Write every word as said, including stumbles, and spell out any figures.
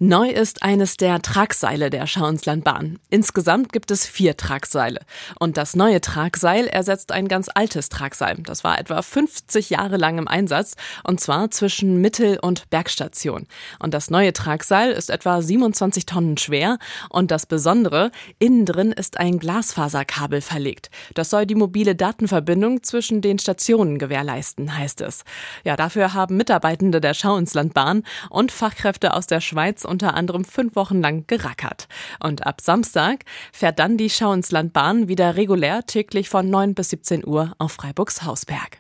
Neu ist eines der Tragseile der Schauinslandbahn. Insgesamt gibt es vier Tragseile. Und das neue Tragseil ersetzt ein ganz altes Tragseil. Das war etwa fünfzig Jahre lang im Einsatz, und zwar zwischen Mittel- und Bergstation. Und das neue Tragseil ist etwa siebenundzwanzig Tonnen schwer. Und das Besondere, innen drin ist ein Glasfaserkabel verlegt. Das soll die mobile Datenverbindung zwischen den Stationen gewährleisten, heißt es. Ja, dafür haben Mitarbeitende der Schauinslandbahn und Fachkräfte aus der Schweiz unter anderem fünf Wochen lang gerackert. Und ab Samstag fährt dann die Schauinslandbahn wieder regulär täglich von neun bis siebzehn Uhr auf Freiburgs Hausberg.